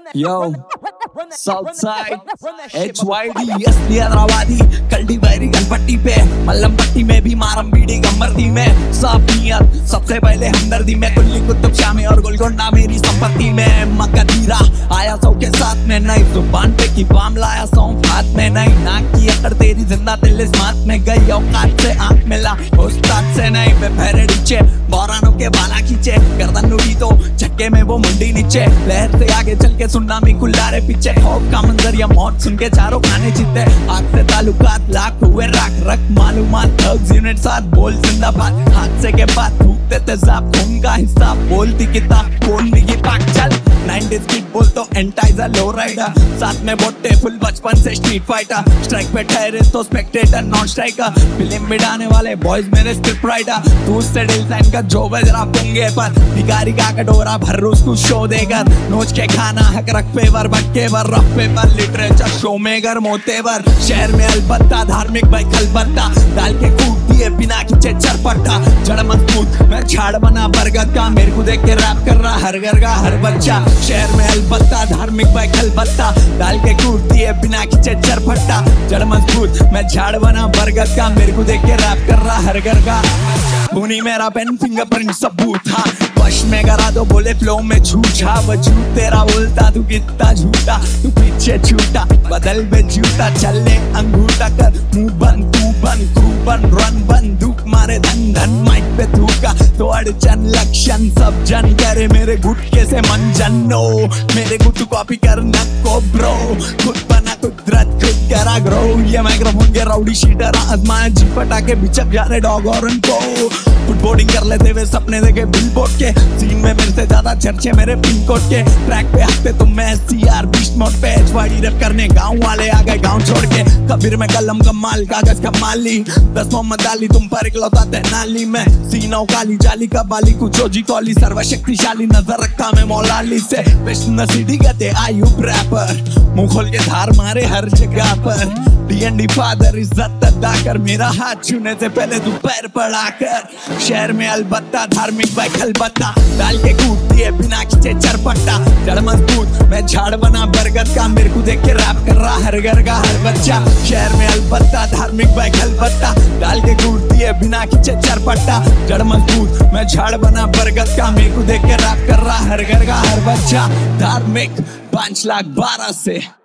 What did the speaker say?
Yo, Southside, HYD, असली हैदराबादी, कल्टी बैरी गनपट्टी पे, मल्लम पट्टी में भी मारम बीड़ी गम्मर्दी में, साफ नियत, सबसे पहले हमदर्दी में, कुल्ली कुतुब शामी और गोलकोंडा मेरी संपत्ति में, मकदीरा आया सौ के साथ में, नई जुबान पे की पाम लाया सौंफ हाथ में, नई नाक की अकड़ तेरी जिंदा तिलिस्मात में गई औकात से आंख मिला उस्ताद से नहीं पे फेरे नीचे बौरानों के बाला खींचे गर्दन नुड़ी तो झटके में वो मुंडी नीचे लहर से आगे चल के सुनामी कुल्लारे पीछे खौफ का मंजर या मौत सुन के चारों खाने जीते आग से ताल्लुकात लाख हुए राख रख मालूमात थग्स यूनिट साथ बोल जिंदाबाद हादसे के बाद फूकते तेजाब खून का हिसाब बोलती किताब कौन भी पाक चल 90s किड बोल तो एंटाइजर लो राइडर साथ में बोटे फुल बचपन से स्ट्रीट फाइटर स्ट्राइक पे ठहरे तो स्पेक्टेटर नॉन स्ट्राइकर फिल्म बिड़ाने वाले बॉयज मेरे स्क्रिप्ट राइटर तू उससे दिल साइन का जो बजरा पुंगे पर भिखारी का कटोरा भर रोज को शो देकर नोच के खाना हक रख पेवर भटके वर rough paper literature show maker मोतेवर शहर में अलबत्ता धार्मिक भाई खलबत्ता डाल के कूद दिए बिना खींचे चरपट्टा जड़ मजबूत मैं झाड़ बना बरगद का मेरे को देख के रैप कर रहा हर घर का हर बच्चा शहर में अलबत्ता धार्मिक भाई खलबत्ता डाल के कूद दिए बिना खींचे चरपट्टा जड़ मजबूत मैं झाड़ बना बरगद का मेरे को देख के रैप कर रहा हर घर का खूनी मेरा पेन फिंगरप्रिंट सबूत था वश में करा दो बोले फ्लो में झूठा वजूद तेरा बोलता तू कितना झूठा तू पीछे छूटा बदल में जूता चलने अंगूठा कर मुंह बंद तू बंद क्रू बन रन बंदूक मारे धन धन माइक पे थूका तो अड़चन लक्षण सब जन करे मेरे गुटके से मंजन नो मेरे गुटू कॉपी कर नको ब्रो खुद बना कुदरत खुद करा ग्रो ये माइक्रोफोन के राउडी शीटर आजमाया जी पटाके बिचक जा रहे डॉग और उनको फुटबोर्डिंग कर लेते हुए सपने देखे बिलबोर्ड के सीन में मेरे से ज्यादा चर्चे मेरे पिन कोड के ट्रैक पे हफ्ते तुम मैं सीआर बीस्ट मोड पे एचवाईडी रैप करने गांव वाले आ गए गांव छोड़ के कबीर में कलम कमाल कागज का माली 10 मोहम्मद अली तुम पर इकलौता तेनाली में सीनों काली जाली का बाली कुछ जोजी कॉली सर्वशक्तिशाली नजर रखा मैं मौलाली से विष्णु सीधी कहते आयुब रैपर मुंह खोल के धार मारे हर जगह पर D&D फादर इज्जत अदा कर मेरा हाथ छूने से पहले तू पैर पड़ाकर शहर में अलबत्ता धार्मिक भाई खलबत्ता डाल के कूद दिए बिना खींचे चरपट्टा जड़ मजबूत मैं झाड़ बना बरगद का मेरे को देख के रैप कर रहा हर घर का हर बच्चा शहर में अलबत्ता धार्मिक भाई खलबत्ता डाल के कूद दिए बिना खींचे चरपट्टा जड़ मजबूत मैं झाड़ बना बरगद का मेरे को देख के रैप कर रहा हर घर का हर बच्चा धार्मिक 5,12,000 से